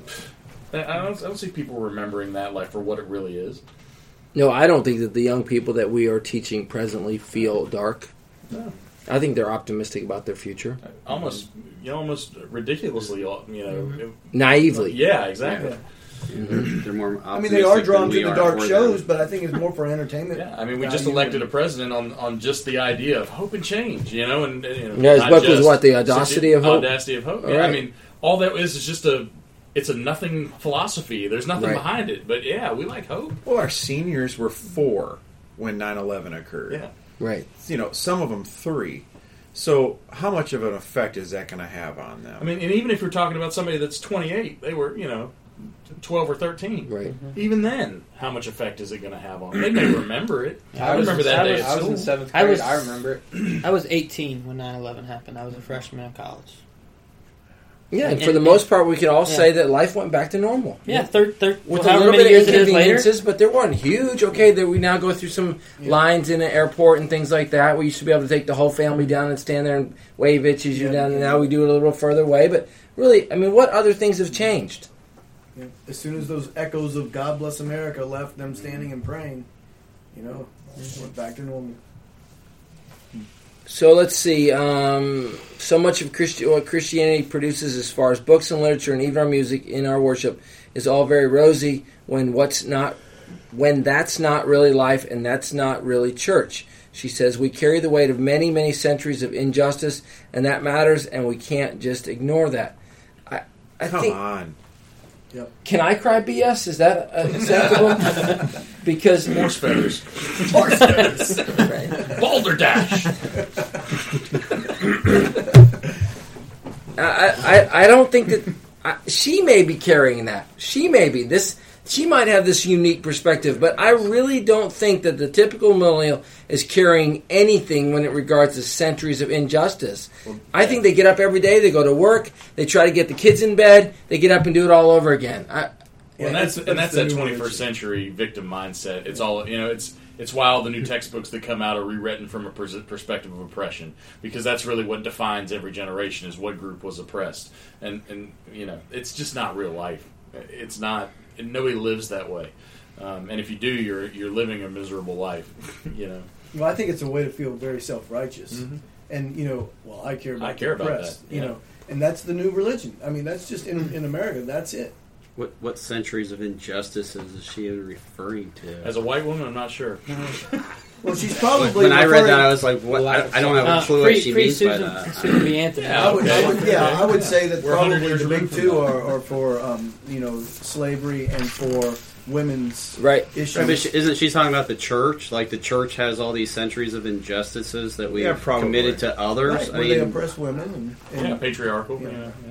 I I don't, I don't see people remembering that like for what it really is. No, I don't think that the young people that we are teaching presently feel dark. No. I think they're optimistic about their future. Almost, you know, almost ridiculously, you know. Mm-hmm. it- Naively. yeah, exactly. Mhm. They're more. I mean, they are optimistic drawn than to we the are dark for shows, them. but I think it's more for entertainment. Yeah, I mean, we just value elected a and- president on, on just the idea of hope and change, you know, and you know, Yeah, his not book was just- what, The Audacity of Hope? Audacity of Hope. All Yeah, I right. mean, all that is is just a it's a nothing philosophy. There's nothing Right. behind it. But yeah, we like hope. Well, our seniors were four when nine eleven occurred. Yeah. Right. You know, some of them three. So how much of an effect is that going to have on them? I mean, and even if you're talking about somebody that's twenty-eight, they were, you know, twelve or thirteen. Right. Even then, how much effect is it going to have on them? They may remember it. I I was, remember that I day was, at I was in school. seventh I grade. was- I remember it. I was eighteen when nine eleven happened. I was a freshman in college. Yeah, and And- for the and- most part, we can all yeah. say that life went back to normal. Yeah, third, third, With well, a however little many bit years of it is later. inconveniences, but there weren't huge. Okay, that we now go through some lines in an airport and things like that. We used to be able to take the whole family down and stand there and wave at you as you're Yeah, down. And yeah. now we do it a little further away. But really, I mean, what other things have changed? Yeah. As soon as those echoes of "God Bless America" left them standing and praying, you know, went back to normal. So let's see. Um, so much of Christi- what Christianity produces, as far as books and literature, and even our music in our worship, is all very rosy. When what's not, when that's not really life, and that's not really church. She says we carry the weight of many, many centuries of injustice, and that matters, and we can't just ignore that. I, I Come think. on. Can I cry B S? Is that uh, acceptable? Because Horse feathers. Right. Balderdash. I, I, I don't think that I, she may be carrying that. She may be this. She might have this unique perspective, but I really don't think that the typical millennial is carrying anything when it regards to centuries of injustice. I think they get up every day, they go to work, they try to get the kids in bed, they get up and do it all over again. I, Well, Yeah, and that's that's- and that's that's the that new twenty-first century victim mindset. It's all you know. It's it's why all the new textbooks that come out are rewritten from a pers- perspective of oppression, because that's really what defines every generation is what group was oppressed, and and you know it's just not real life. It's not. And nobody lives that way, um, and if you do, you're you're living a miserable life. You know. Well, I think it's a way to feel very self-righteous, Mm-hmm. and you know, well, I care about I care the about oppressed, that, you yeah. know, and that's the new religion. I mean, that's just in in America. That's it. What what centuries of injustices is she referring to? As a white woman, I'm not sure. Well, she's probably when I read that, referring- I was like, "What? I, I don't have a Uh, clue pre, what she pre means by Susan, that." Susan B. Anthony. I would, I would, Okay. yeah, I would say that We're one hundred probably years the big removed from two that. are, are for um, you know slavery and for women's right. issues. I mean, she- isn't she talking about the church? Like the church has all these centuries of injustices that we've Yeah, probably. committed to others. Right, I where they mean, oppress women and, and Yeah, patriarchal. Yeah. Yeah. yeah.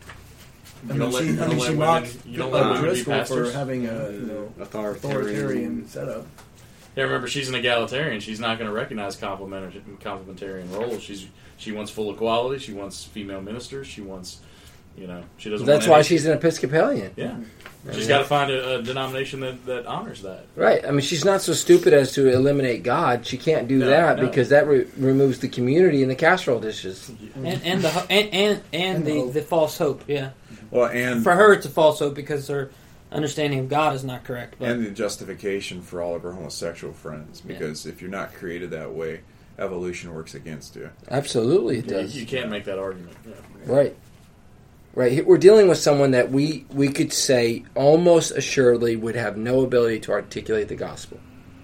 I You don't mean, let- she, you I don't mean, let she women- mocked you don't let uh, women be Driscoll for pastors? having a you know authoritarian. authoritarian setup. Yeah, remember she's an egalitarian. She's not going to recognize complementary, complementarian roles. She's she wants full equality. She wants female ministers. She wants, you know, she doesn't. That's want why any- she's an Episcopalian. Yeah, she's Yeah. got to find a, a denomination that, that honors that. Right. I mean, she's not so stupid as to eliminate God. She can't do No, that no. because that re- removes the community and the casserole dishes. And, and the ho- and and, and, And the, hope. the false hope, yeah. Well, and For her, it's a false hope because her understanding of God is not correct. But and the justification for all of her homosexual friends, because if you're not created that way, evolution works against you. Absolutely, it You, does. you can't make that argument. Yeah. Right. Right. Here- We're dealing with someone that we, we could say almost assuredly would have no ability to articulate the gospel.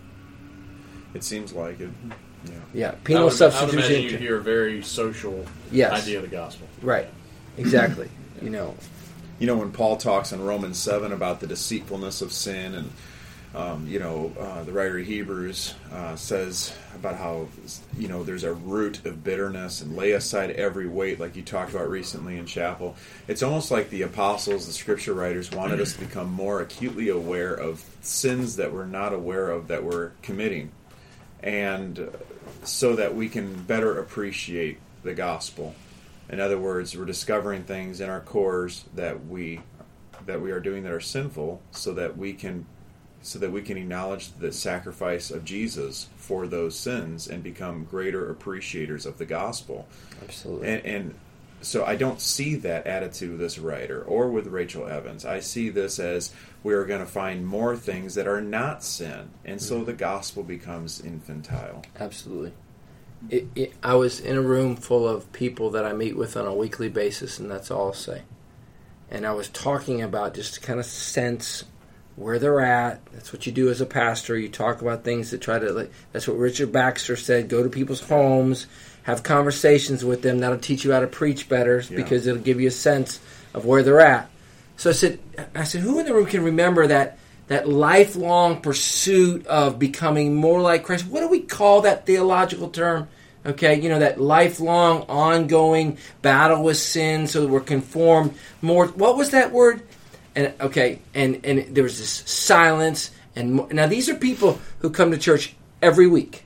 It seems like it. Yeah. Yeah. I Penal would, I would imagine substitution. you'd hear a very social Yes. idea of the gospel. Right. Exactly. You know. You know, when Paul talks in Romans seven about the deceitfulness of sin, and um, you know, uh, the writer of Hebrews uh, says about how you know there's a root of bitterness, and lay aside every weight, like you talked about recently in chapel. It's almost like the apostles, the scripture writers, wanted us to become more acutely aware of sins that we're not aware of that we're committing, and uh, so that we can better appreciate the gospel. In other words, we're discovering things in our cores that we that we are doing that are sinful, so that we can so that we can acknowledge the sacrifice of Jesus for those sins and become greater appreciators of the gospel. Absolutely. And, and so I don't see that attitude with this writer or with Rachel Evans. I see this as we are going to find more things that are not sin, and so the gospel becomes infantile. Absolutely. It, it, I was in a room full of people that I meet with on a weekly basis, and that's all I'll say. And I was talking about just to kind of sense where they're at. That's what you do as a pastor. You talk about things that try to, like, that's what Richard Baxter said, go to people's homes, have conversations with them. That'll teach you how to preach better Yeah. because it'll give you a sense of where they're at. So I said, I said, who in the room can remember that that lifelong pursuit of becoming more like Christ? What do we call that theological term? Okay, you know, that lifelong, ongoing battle with sin so that we're conformed more. What was that word? And okay, and, and there was this silence. And mo- now these are people who come to church every week.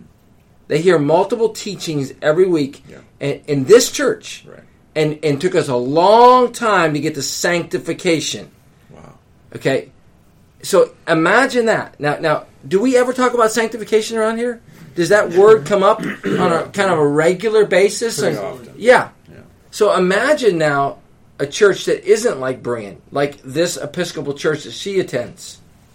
They hear multiple teachings every week Yeah. in, in this church. Right. And, and took us a long time to get to sanctification. Wow. Okay? So imagine that. Now, now, do we ever talk about sanctification around here? Does that word come up on a kind of a regular basis? Pretty And- often. Yeah. Yeah. So imagine now a church that isn't like Brian, like this Episcopal church that she attends.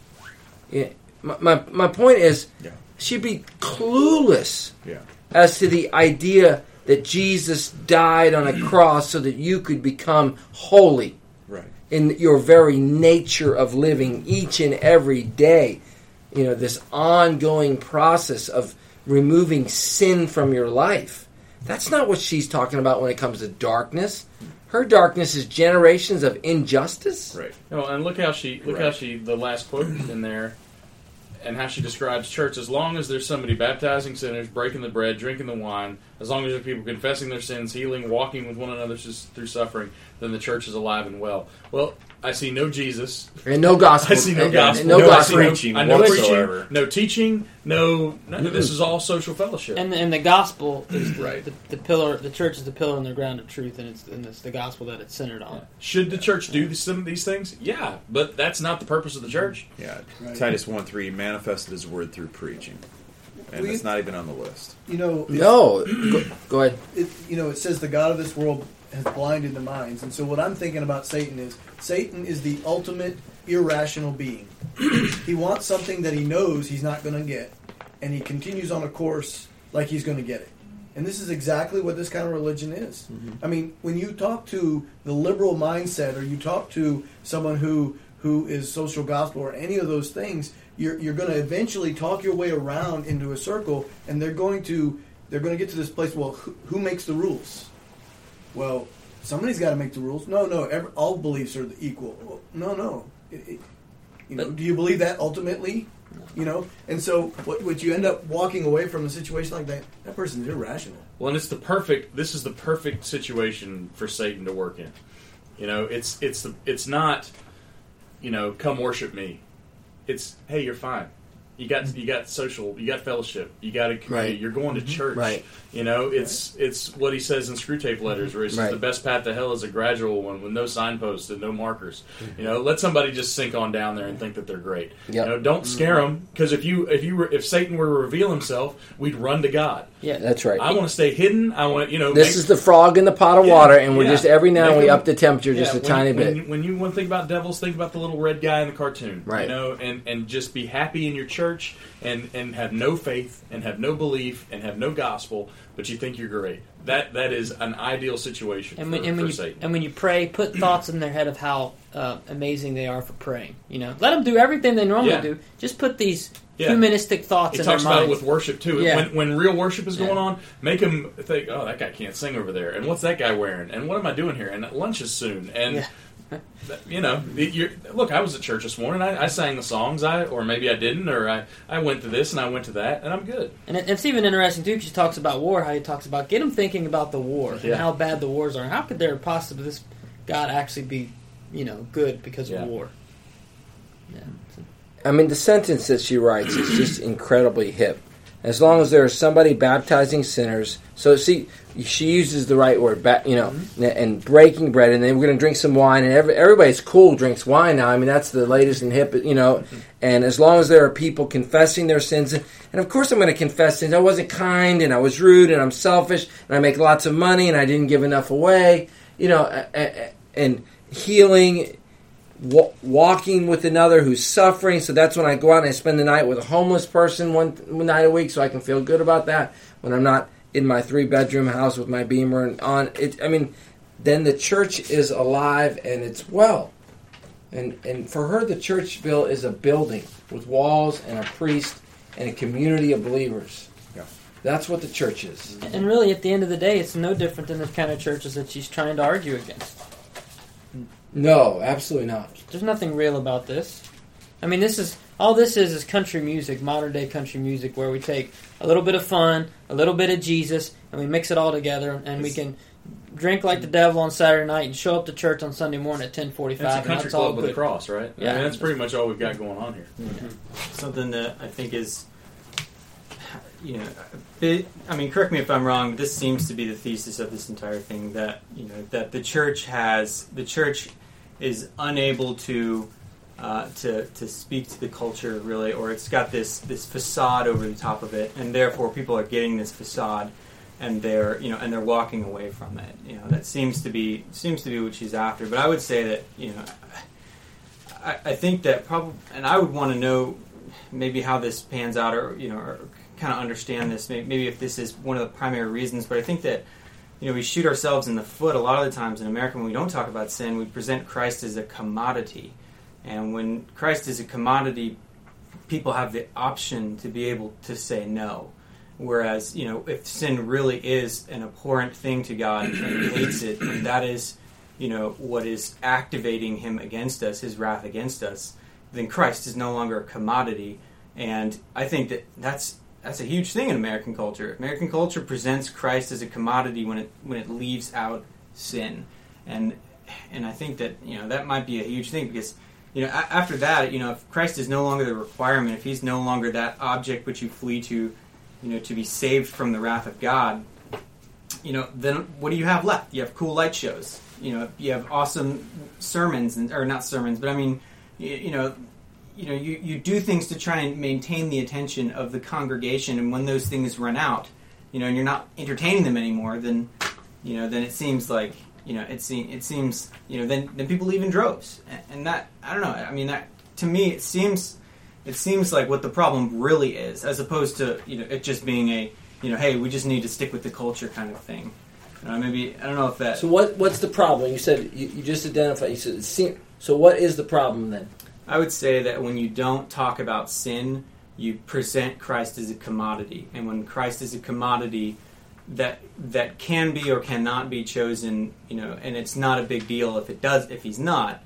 Yeah. My, my, my point is, Yeah. she'd be clueless Yeah. as to the idea that Jesus died on a cross so that you could become holy Right. in your very nature of living each and every day. You know, this ongoing process of removing sin from your life. That's not what she's talking about when it comes to darkness. Her darkness is generations of injustice. Right. No, and look how she look Right. how she the last quote in there, and how she describes church. As long as there's somebody baptizing sinners, breaking the bread, drinking the wine, as long as there's people confessing their sins, healing, walking with one another through suffering, then the church is alive and well. Well, I see no Jesus. And no gospel. I see no and- gospel. and no I gospel. see no- preaching I know whatsoever. preaching. No teaching. No. no this is all social fellowship. And and the gospel is the, Right. the, the pillar. The church is the pillar and the ground of truth, and it's and it's the gospel that it's centered on. Should the church do some of these things? Yeah, but that's not the purpose of the church. Yeah. Right. Titus one three manifested his word through preaching. And We- it's not even on the list. You know, No. Go, go ahead. it, you know, it says the God of this world has blinded the minds. And so what I'm thinking about Satan is, Satan is the ultimate irrational being. He wants something that he knows he's not going to get, and he continues on a course like he's going to get it. And this is exactly what this kind of religion is. I mean, when you talk to the liberal mindset, or you talk to someone who who is social gospel, or any of those things, you're you're going to eventually talk your way around into a circle, and they're going to they're going to get to this place. Well, who, who makes the rules? Well, somebody's got to make the rules. No, no, every, all beliefs are equal. Well, no, no. It, it, you know, But- do you believe that ultimately? You know, and so what, what you end up walking away from a situation like that, that person's irrational. Well, and it's the perfect. This is the perfect situation for Satan to work in. You know, it's it's the it's not, you know, come worship me. It's, hey, you're fine. You got you got social, you got fellowship, you got a community. Right. You're going to church. Right. You know, it's it's what he says in Screw Tape Letters, where he says Right. the best path to hell is a gradual one with no signposts and no markers. You know, let somebody just sink on down there and think that they're great. Yep. You know, don't scare them, because if you if you were, if Satan were to reveal himself, we'd run to God. Yeah, That's right. I want to stay hidden. I want you know. This make- is the frog in the pot of Yeah, water, and we're yeah. just every now and Make we them- up the temperature just Yeah, a when, tiny when, bit. When you want to think about devils, think about the little red guy in the cartoon, Right. You know, and, and just be happy in your church, and, and have no faith, and have no belief, and have no gospel, but you think you're great. That that is an ideal situation and for, when, and for when you Satan. and when you pray, put thoughts in their head of how uh, amazing they are for praying. You know, let them do everything they normally Yeah. do. Just put these Yeah. humanistic thoughts It in their talks about it minds. with worship too. Yeah. When when real worship is Yeah. going on, make them think, "Oh, that guy can't sing over there," and what's that guy wearing, and what am I doing here? And lunch is soon, and Yeah. you know, you're, look, I was at church this morning. I, I sang the songs, I or maybe I didn't, or I, I went to this and I went to that, and I'm good. And it, it's even interesting too, because he talks about war. How he talks about get them thinking about the war and Yeah. how bad the wars are. And how could there possibly this God actually be, you know, good because Yeah. of war? Yeah. So- I mean, the sentence that she writes is just incredibly hip. As long as there is somebody baptizing sinners. So, see, she uses the right word, ba- you know, and breaking bread, and then we're going to drink some wine, and every, everybody's cool drinks wine now. I mean, that's the latest and hip, you know. And as long as there are people confessing their sins, and of course I'm going to confess sins. I wasn't kind, and I was rude, and I'm selfish, and I make lots of money, and I didn't give enough away, you know, a- a- and healing, wa- walking with another who's suffering. So that's when I go out and I spend the night with a homeless person one, one night a week, so I can feel good about that when I'm not in my three-bedroom house with my Beamer and on it. I mean, then the church is alive and it's well. And and for her, the church, Bill, is a building with walls and a priest and a community of believers. Yeah. That's what the church is. And really, at the end of the day, it's no different than the kind of churches that she's trying to argue against. No, absolutely not. There's nothing real about this. I mean, this is all this is is country music, modern day country music, where we take a little bit of fun, a little bit of Jesus, and we mix it all together, and we can drink like the devil on Saturday night and show up to church on Sunday morning at ten forty-five. It's a country and that's all club with a good. cross, right? Yeah. I mean, that's pretty much all we've got going on here. Yeah. Something that I think is, you know, a bit, I mean, correct me if I'm wrong, but this seems to be the thesis of this entire thing, that, you know, that the church has, the church is unable to, uh, to, to speak to the culture, really, or it's got this, this facade over the top of it, and therefore people are getting this facade, and they're, you know, and they're walking away from it. You know, that seems to be, seems to be what she's after. But I would say that, you know, I, I think that probably, and I would want to know maybe how this pans out, or, you know, or kind of understand this, maybe, maybe if this is one of the primary reasons. But I think that, you know, we shoot ourselves in the foot a lot of the times in America when we don't talk about sin. We present Christ as a commodity. And when Christ is a commodity, people have the option to be able to say no. Whereas, you know, if sin really is an abhorrent thing to God and he hates it, and that is, you know, what is activating him against us, his wrath against us, then Christ is no longer a commodity. And I think that that's that's a huge thing in American culture. American culture presents Christ as a commodity when it when it leaves out sin. And and I think that, you know, that might be a huge thing, because, you know, a- after that, you know, if Christ is no longer the requirement, if he's no longer that object which you flee to, you know, to be saved from the wrath of God, you know, then what do you have left? You have cool light shows. You know, you have awesome sermons, and, or not sermons, but I mean, you, you know, you know, you, you do things to try and maintain the attention of the congregation, and when those things run out, you know, and you're not entertaining them anymore, then, you know, then it seems like, you know, it, se- it seems, you know, then, then people leave in droves. And, and that, I don't know, I mean, that, to me, it seems... It seems like what the problem really is, as opposed to, you know, it just being a, you know, hey, we just need to stick with the culture kind of thing. You know, maybe, I don't know if that... So what what's the problem? You said, you, you just identified, you said, it seem, so what is the problem then? I would say that when you don't talk about sin, you present Christ as a commodity. And when Christ is a commodity that that can be or cannot be chosen, you know, and it's not a big deal if it does, if he's not,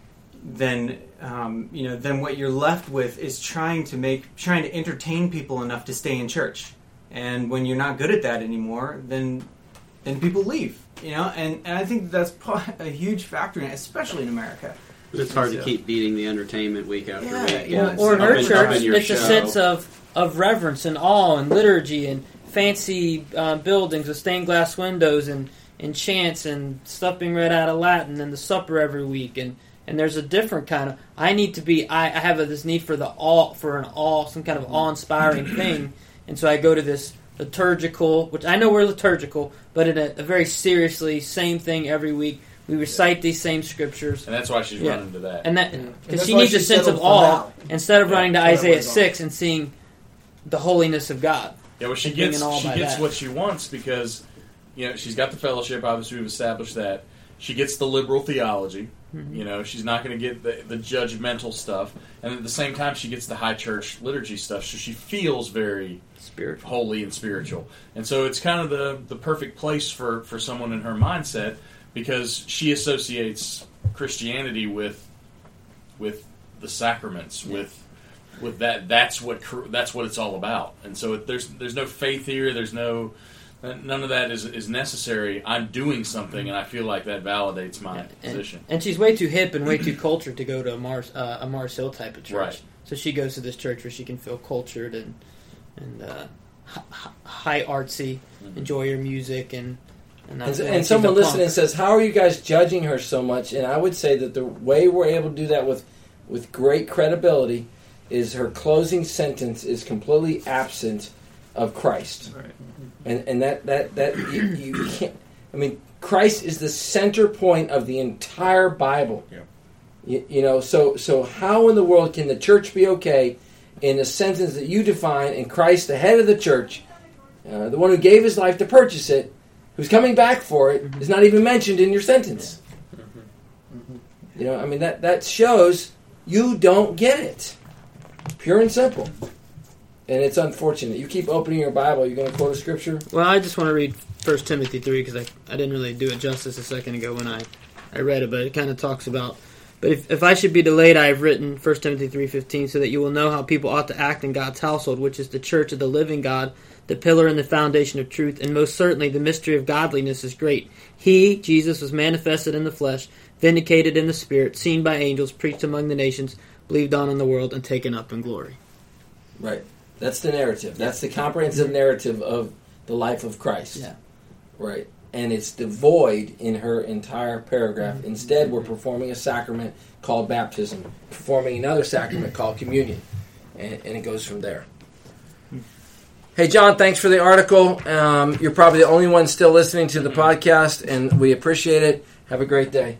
then um, you know, then what you're left with is trying to make, trying to entertain people enough to stay in church. And when you're not good at that anymore, then then people leave. You know, and, and I think that's a huge factor, in it, especially in America. But it's hard So- to keep beating the entertainment week after Yeah, week. yeah, It's Or in up her and- up church, in your it's a show. sense of, of reverence and awe and liturgy and fancy uh, buildings with stained glass windows and, and chants and stuff being read out of Latin and the supper every week. And, and there's a different kind of, I need to be, I, I have a, this need for the awe, for an awe, some kind of awe-inspiring thing. And so I go to this liturgical, which I know we're liturgical, but in a, a very seriously, same thing every week. We recite these same scriptures. And that's why she's Yeah. running to that. And that And because that's she why needs she a sense of settled for awe now. instead of running to Yeah, Isaiah that's six and seeing the holiness of God. Yeah, well, she and being gets in awe she by gets that. what she wants because, you know, she's got the fellowship. Obviously, we've established that. She gets the liberal theology. Mm-hmm. You know, she's not going to get the, the judgmental stuff, and at the same time, she gets the high church liturgy stuff. So she feels very Spiritual. holy and spiritual, and so it's kind of the the perfect place for for someone in her mindset because she associates Christianity with with the sacraments, with with that. That's what cr- that's what it's all about. And so it, there's there's no faith here. There's no none of that is is necessary. I'm doing something, and I feel like that validates my And, position. and she's way too hip and way too cultured to go to a Mars uh, a Mars Hill type of church. Right. So she goes to this church where she can feel cultured and and uh, hi- hi- high artsy, Mhm. enjoy your music and and, And, that's- and she's someone a punk. listening says, "How are you guys judging her so much?" And I would say that the way we're able to do that with with great credibility is her closing sentence is completely absent of Christ, Right. and and that that that you, you can't. I mean, Christ is the center point of the entire Bible. Yeah. You, you know, so so how in the world can the church be okay in a sentence that you define, and Christ, the head of the church, uh, the one who gave his life to purchase it, who's coming back for it, is not even mentioned in your sentence? You know, I mean, that, that shows you don't get it. Pure and simple. And it's unfortunate. You keep opening your Bible, you're going to quote a scripture? Well, I just want to read First Timothy three because I, I didn't really do it justice a second ago when I I read it, but it kind of talks about. But if, if I should be delayed, I have written First Timothy three fifteen, so that you will know how people ought to act in God's household, which is the church of the living God, the pillar and the foundation of truth. And most certainly the mystery of godliness is great. He, Jesus, was manifested in the flesh, vindicated in the spirit, seen by angels, preached among the nations, believed on in the world, and taken up in glory. Right. That's the narrative. That's the comprehensive narrative of the life of Christ. Yeah. Right. And it's devoid in her entire paragraph. Instead, we're performing a sacrament called baptism, performing another sacrament called communion. And, and it goes from there. Hey, John, thanks for the article. Um, you're probably the only one still listening to the podcast, and we appreciate it. Have a great day.